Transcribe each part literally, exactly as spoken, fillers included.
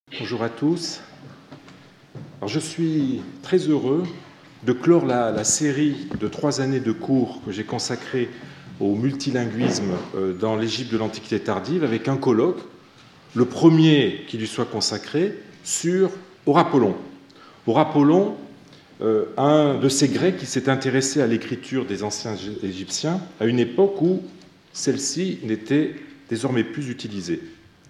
Bonjour à tous. Alors, je suis très heureux de clore la, la série de trois années de cours que j'ai consacrée au multilinguisme dans l'Égypte de l'Antiquité tardive avec un colloque, le premier qui lui soit consacré, sur Horapollon. Horapollon, euh, un de ces Grecs qui s'est intéressé à l'écriture des anciens Égyptiens à une époque où celle-ci n'était désormais plus utilisée.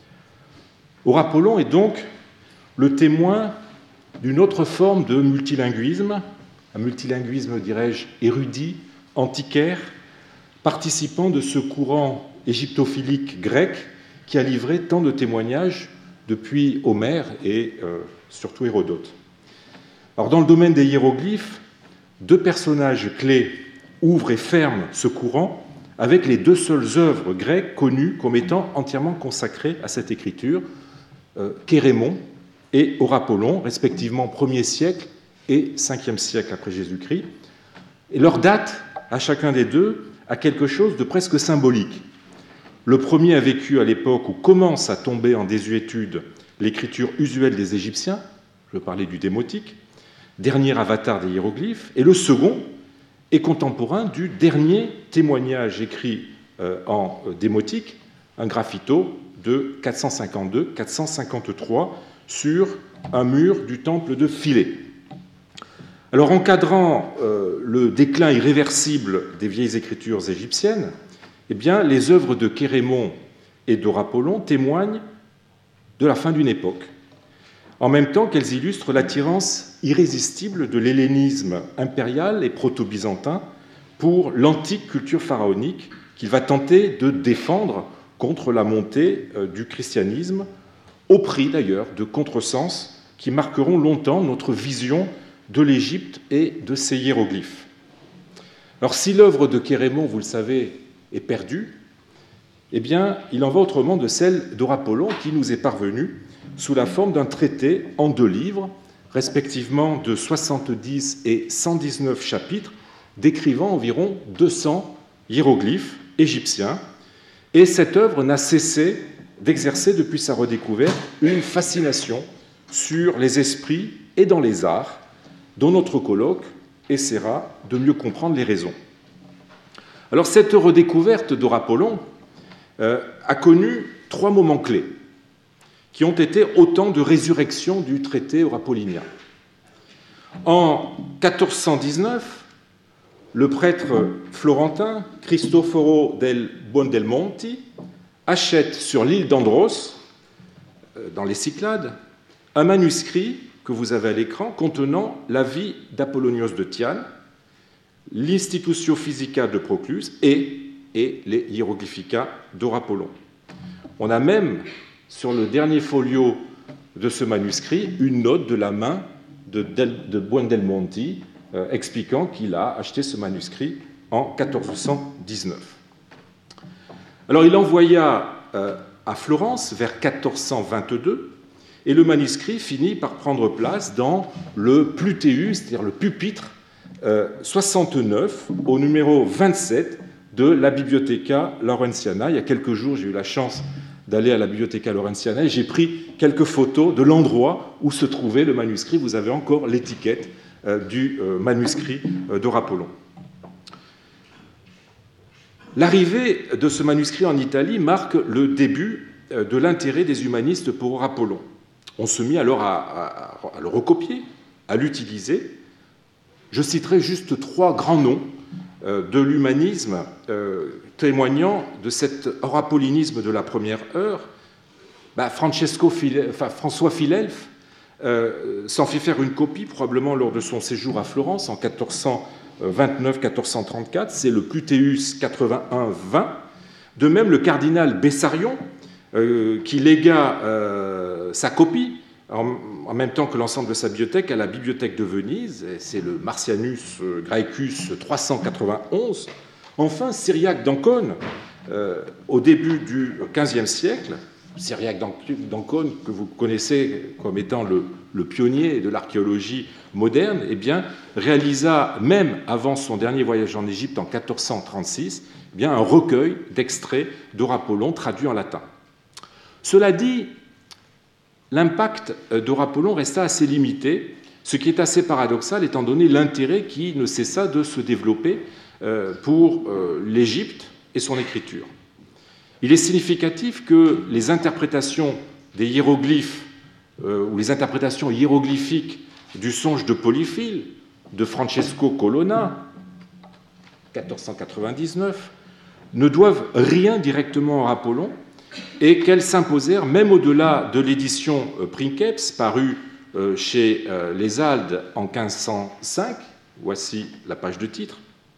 Horapollon est donc le témoin d'une autre forme de multilinguisme, un multilinguisme, dirais-je, érudit, antiquaire, participant de ce courant égyptophilique grec qui a livré tant de témoignages depuis Homère et euh, surtout Hérodote. Alors, dans le domaine des hiéroglyphes, deux personnages clés ouvrent et ferment ce courant avec les deux seules œuvres grecques connues comme étant entièrement consacrées à cette écriture, euh, Kérémon et Horapollon, respectivement premier siècle et cinquième siècle après Jésus-Christ. Et leur date, à chacun des deux, a quelque chose de presque symbolique. Le premier a vécu à l'époque où commence à tomber en désuétude l'écriture usuelle des Égyptiens, je parlais du démotique, dernier avatar des hiéroglyphes, et le second est contemporain du dernier témoignage écrit en démotique, un graffito de quatre cent cinquante-deux à quatre cent cinquante-trois sur un mur du temple de Philée. Alors, encadrant euh, le déclin irréversible des vieilles écritures égyptiennes, eh bien, les œuvres de Kérémon et d'Horapollon témoignent de la fin d'une époque, en même temps qu'elles illustrent l'attirance irrésistible de l'hellénisme impérial et proto-byzantin pour l'antique culture pharaonique qu'il va tenter de défendre contre la montée du christianisme, au prix d'ailleurs de contresens qui marqueront longtemps notre vision de l'Égypte et de ses hiéroglyphes. Alors, si l'œuvre de Kérémon, vous le savez, est perdue, eh bien, il en va autrement de celle d'Horapollon qui nous est parvenue sous la forme d'un traité en deux livres, respectivement de soixante-dix et cent dix-neuf chapitres, décrivant environ deux cents hiéroglyphes égyptiens. Et cette œuvre n'a cessé d'exercer depuis sa redécouverte une fascination sur les esprits et dans les arts, dont notre colloque essaiera de mieux comprendre les raisons. Alors, cette redécouverte d'Horapollon euh, a connu trois moments clés, qui ont été autant de résurrections du traité horapollinien. En quatorze cent dix-neuf, le prêtre florentin Cristoforo del Buondelmonti achète sur l'île d'Andros, dans les Cyclades, un manuscrit que vous avez à l'écran contenant la vie d'Apollonios de Tyane, l'Institutio Physica de Proclus et, et les Hieroglyphica d'Horapollon. On a même, sur le dernier folio de ce manuscrit, une note de la main de, de Buondelmonti euh, expliquant qu'il a acheté ce manuscrit en quatorze cent dix-neuf. Alors, il envoya euh, à Florence vers quatorze cent vingt-deux, et le manuscrit finit par prendre place dans le Plutéus, c'est-à-dire le pupitre euh, soixante-neuf, au numéro vingt-sept de la Bibliotheca Laurentiana. Il y a quelques jours, j'ai eu la chance d'aller à la Bibliotheca Laurentiana et j'ai pris quelques photos de l'endroit où se trouvait le manuscrit. Vous avez encore l'étiquette euh, du euh, manuscrit euh, d'Horapollon. L'arrivée de ce manuscrit en Italie marque le début de l'intérêt des humanistes pour Horapollon. On se mit alors à, à, à le recopier, à l'utiliser. Je citerai juste trois grands noms euh, de l'humanisme euh, témoignant de cet horapollinisme de la première heure. Bah, Francesco File... enfin, François Philelphe euh, s'en fit faire une copie probablement lors de son séjour à Florence en quatorze cent vingt-neuf à quatorze cent trente-quatre, c'est le Plutéus quatre-vingt-un vingt. De même, le cardinal Bessarion, euh, qui légua euh, sa copie, en, en même temps que l'ensemble de sa bibliothèque, à la bibliothèque de Venise, c'est le Marcianus Graecus trois cent quatre-vingt-onze. Enfin, Cyriaque d'Ancône, euh, au début du quinzième siècle, Cyriaque d'Ancône, que vous connaissez comme étant le, le pionnier de l'archéologie moderne, eh bien, réalisa, même avant son dernier voyage en Égypte en quatorze cent trente-six, eh bien, un recueil d'extraits d'Horapollon traduits en latin. Cela dit, l'impact d'Horapollon resta assez limité, ce qui est assez paradoxal étant donné l'intérêt qui ne cessa de se développer pour l'Égypte et son écriture. Il est significatif que les interprétations des hiéroglyphes ou les interprétations hiéroglyphiques du songe de Polyphile de Francesco Colonna, mille quatre cent quatre-vingt-dix-neuf, ne doivent rien directement à Apollon et qu'elles s'imposèrent même au-delà de l'édition Princeps parue chez les Haldes en quinze cent cinq. Voici la page de titre.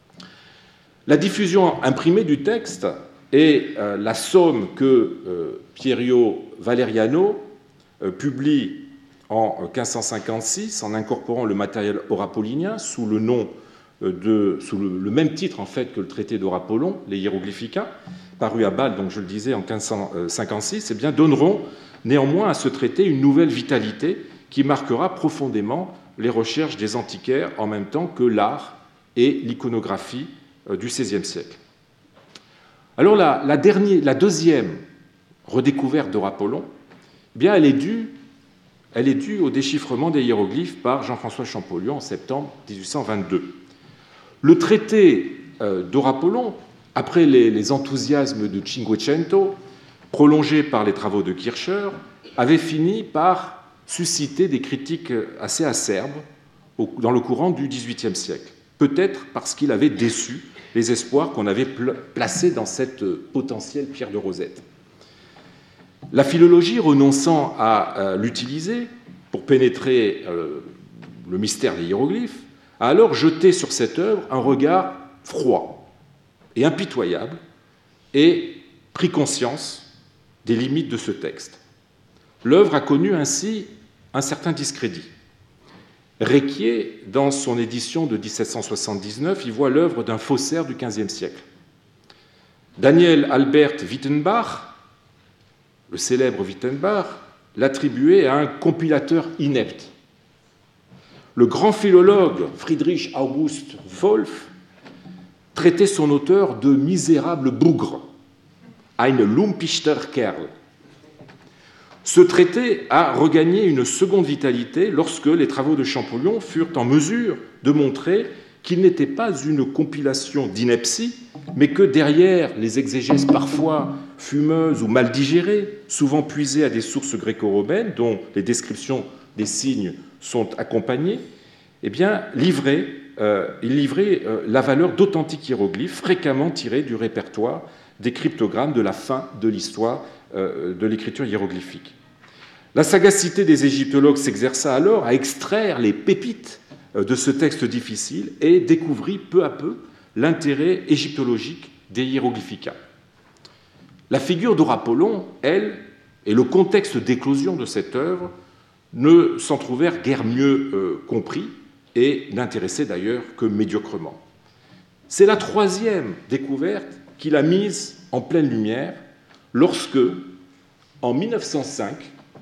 La diffusion imprimée du texte et la somme que Pierio Valeriano publie en quinze cent cinquante-six en incorporant le matériel horapollinien sous le nom de, sous le, le même titre en fait que le traité d'Horapollon, les Hieroglyphica, paru à Bâle, donc je le disais, en quinze cent cinquante-six, eh bien, donneront néanmoins à ce traité une nouvelle vitalité qui marquera profondément les recherches des antiquaires en même temps que l'art et l'iconographie du seizième siècle. Alors la, la, dernière, la deuxième redécouverte d'Horapollon, eh bien, elle est due Elle est due au déchiffrement des hiéroglyphes par Jean-François Champollion en septembre mille huit cent vingt-deux. Le traité d'Horapollon, après les, les enthousiasmes de Cinquecento, prolongés par les travaux de Kircher, avait fini par susciter des critiques assez acerbes dans le courant du dix-huitième siècle. Peut-être parce qu'il avait déçu les espoirs qu'on avait placés dans cette potentielle pierre de Rosette. La philologie, renonçant à l'utiliser pour pénétrer le mystère des hiéroglyphes, a alors jeté sur cette œuvre un regard froid et impitoyable et pris conscience des limites de ce texte. L'œuvre a connu ainsi un certain discrédit. Réquier, dans son édition de dix-sept cent soixante-dix-neuf, y voit l'œuvre d'un faussaire du quinzième siècle. Daniel Albert Wittenbach, le célèbre Wittenbach, l'attribuait à un compilateur inepte. Le grand philologue Friedrich August Wolff traitait son auteur de misérable bougre, ein lumpichter Kerl. Ce traité a regagné une seconde vitalité lorsque les travaux de Champollion furent en mesure de montrer qu'il n'était pas une compilation d'inepties, mais que derrière les exégèses parfois fumeuses ou mal digérées, souvent puisées à des sources gréco-romaines, dont les descriptions des signes sont accompagnées, eh bien, livrait, euh, il livrait euh, la valeur d'authentiques hiéroglyphes fréquemment tirés du répertoire des cryptogrammes de la fin de l'histoire euh, de l'écriture hiéroglyphique. La sagacité des égyptologues s'exerça alors à extraire les pépites de ce texte difficile et découvrit peu à peu l'intérêt égyptologique des hiéroglyphica. La figure d'Horapollon, elle, et le contexte d'éclosion de cette œuvre ne s'en trouvèrent guère mieux euh, compris et n'intéressaient d'ailleurs que médiocrement. C'est la troisième découverte qu'il a mise en pleine lumière lorsque, en mille neuf cent cinq,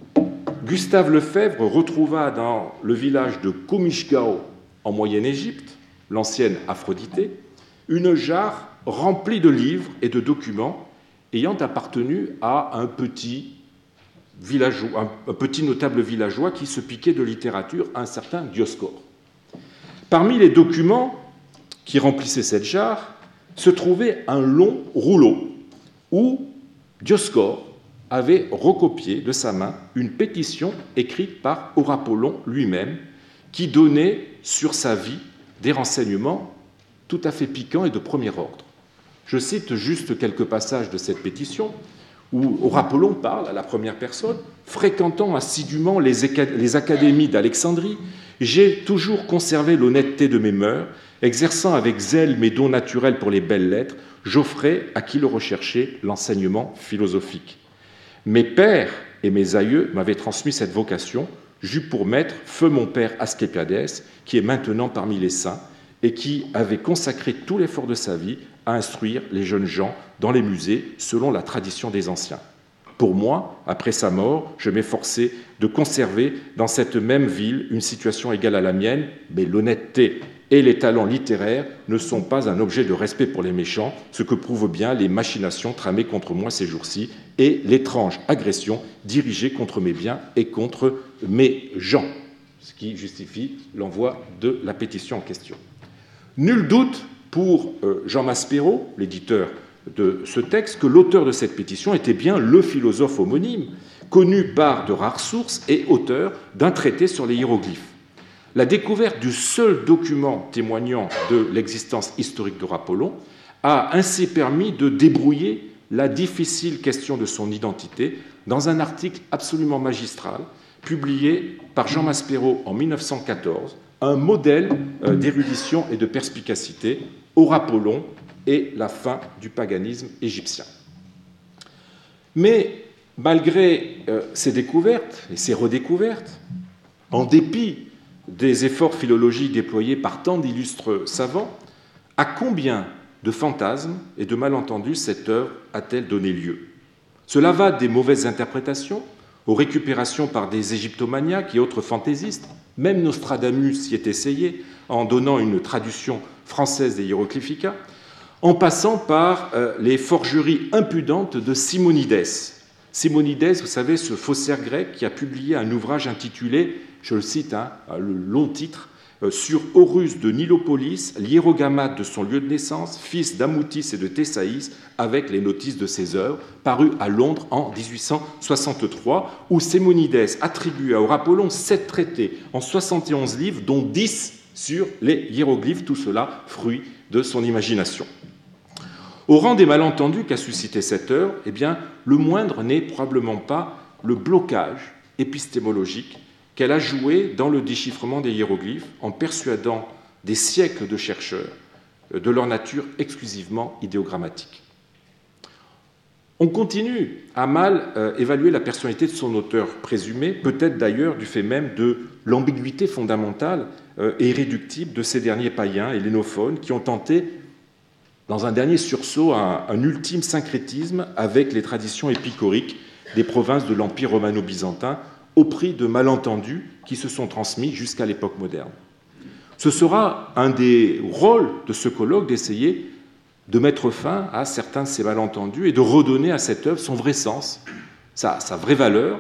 Gustave Lefebvre retrouva dans le village de Komishgao, en Moyenne-Égypte, l'ancienne Aphroditée, une jarre remplie de livres et de documents ayant appartenu à un petit, villageois, un petit notable villageois qui se piquait de littérature, un certain Dioscore. Parmi les documents qui remplissaient cette jarre se trouvait un long rouleau où Dioscore avait recopié de sa main une pétition écrite par Horapollon lui-même qui donnait sur sa vie des renseignements tout à fait piquants et de premier ordre. Je cite juste quelques passages de cette pétition où Horapollon parle à la première personne, fréquentant assidûment les, les académies d'Alexandrie, j'ai toujours conservé l'honnêteté de mes mœurs, exerçant avec zèle mes dons naturels pour les belles lettres, j'offrais à qui le recherchait l'enseignement philosophique. Mes pères et mes aïeux m'avaient transmis cette vocation. J'eus pour maître feu mon père Asclépiades, qui est maintenant parmi les saints, et qui avait consacré tout l'effort de sa vie à instruire les jeunes gens dans les musées selon la tradition des anciens. Pour moi, après sa mort, je m'efforçais de conserver dans cette même ville une situation égale à la mienne, mais l'honnêteté et les talents littéraires ne sont pas un objet de respect pour les méchants, ce que prouvent bien les machinations tramées contre moi ces jours-ci et l'étrange agression dirigée contre mes biens et contre mes gens, ce qui justifie l'envoi de la pétition en question. Nul doute pour Jean Maspero, l'éditeur de ce texte, que l'auteur de cette pétition était bien le philosophe homonyme, connu par de rares sources et auteur d'un traité sur les hiéroglyphes. La découverte du seul document témoignant de l'existence historique de Rapollo a ainsi permis de débrouiller la difficile question de son identité dans un article absolument magistral publié par Jean Maspero en mille neuf cent quatorze, un modèle d'érudition et de perspicacité au Apollon et la fin du paganisme égyptien. Mais malgré ces découvertes et ces redécouvertes, en dépit des efforts philologiques déployés par tant d'illustres savants, à combien de fantasmes et de malentendus cette œuvre a-t-elle donné lieu? Cela va des mauvaises interprétations aux récupérations par des égyptomaniaques et autres fantaisistes, même Nostradamus y est essayé en donnant une traduction française des Hieroglyphica, en passant par euh, les forgeries impudentes de Simonides. Simonides, vous savez, ce faussaire grec qui a publié un ouvrage intitulé, je le cite, hein, le long titre, euh, sur Horus de Nilopolis, l'hiérogamate de son lieu de naissance, fils d'Amoutis et de Thésaïs, avec les notices de ses œuvres, paru à Londres en dix-huit cent soixante-trois, où Simonides attribue à Apollon sept traités en soixante et onze livres, dont dix sur les hiéroglyphes, tout cela fruit de son imagination. Au rang des malentendus qu'a suscité cette œuvre, eh bien, le moindre n'est probablement pas le blocage épistémologique qu'elle a joué dans le déchiffrement des hiéroglyphes en persuadant des siècles de chercheurs de leur nature exclusivement idéogrammatique. On continue à mal euh, évaluer la personnalité de son auteur présumé, peut-être d'ailleurs du fait même de l'ambiguïté fondamentale euh, et irréductible de ces derniers païens hellénophones qui ont tenté, dans un dernier sursaut, un, un ultime syncrétisme avec les traditions épicoriques des provinces de l'Empire romano-byzantin, au prix de malentendus qui se sont transmis jusqu'à l'époque moderne. Ce sera un des rôles de ce colloque d'essayer de mettre fin à certains de ces malentendus et de redonner à cette œuvre son vrai sens, sa, sa vraie valeur,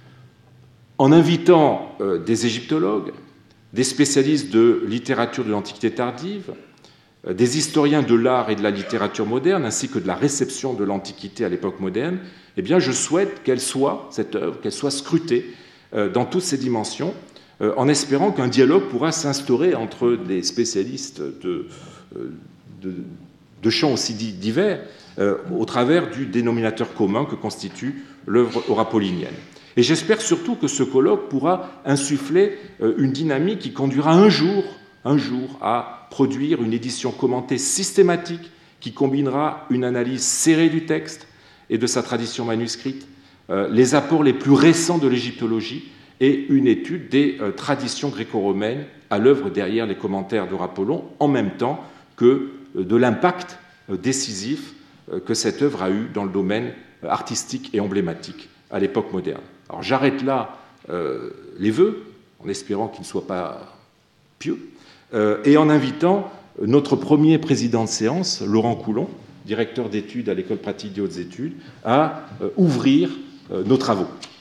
en invitant euh, des égyptologues, des spécialistes de littérature de l'Antiquité tardive, euh, des historiens de l'art et de la littérature moderne, ainsi que de la réception de l'Antiquité à l'époque moderne. Eh bien, je souhaite qu'elle soit, cette œuvre, qu'elle soit scrutée euh, dans toutes ses dimensions, euh, en espérant qu'un dialogue pourra s'instaurer entre des spécialistes de, euh, de de champs aussi divers, euh, au travers du dénominateur commun que constitue l'œuvre orapolinienne. Et j'espère surtout que ce colloque pourra insuffler euh, une dynamique qui conduira un jour, un jour à produire une édition commentée systématique qui combinera une analyse serrée du texte et de sa tradition manuscrite, euh, les apports les plus récents de l'égyptologie et une étude des euh, traditions gréco-romaines à l'œuvre derrière les commentaires d'Apollon, en même temps que de l'impact décisif que cette œuvre a eu dans le domaine artistique et emblématique à l'époque moderne. Alors j'arrête là euh, les vœux, en espérant qu'ils ne soient pas pieux, euh, et en invitant notre premier président de séance, Laurent Coulon, directeur d'études à l'École pratique des hautes études, à euh, ouvrir euh, nos travaux.